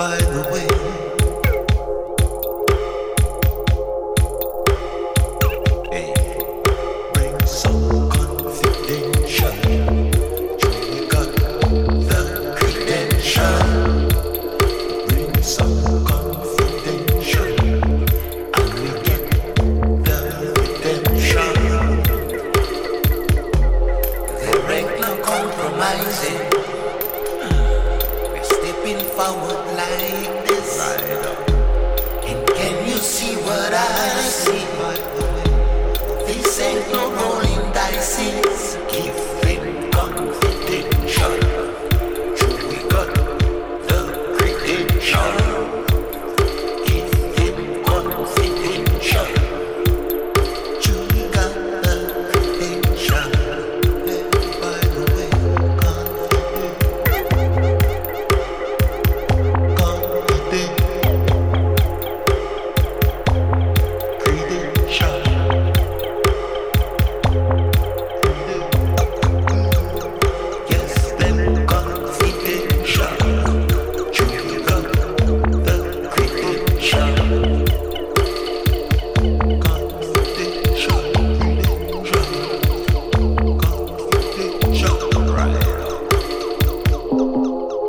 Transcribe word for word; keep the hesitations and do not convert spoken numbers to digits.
by the way. Hey, bring some confidential. You got the credential. Bring some confidential, and we get the redemption. There ain't no compromising. We're stepping forward.